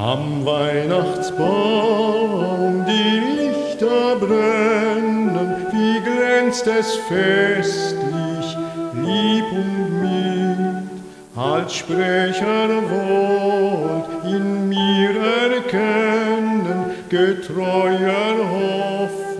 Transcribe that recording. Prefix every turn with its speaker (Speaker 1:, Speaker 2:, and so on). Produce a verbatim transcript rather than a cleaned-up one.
Speaker 1: Am Weihnachtsbaum die Lichter brennen, wie glänzt es festlich, lieb und mild. Als Sprecher wollt in mir erkennen, getreuer Hoffnung,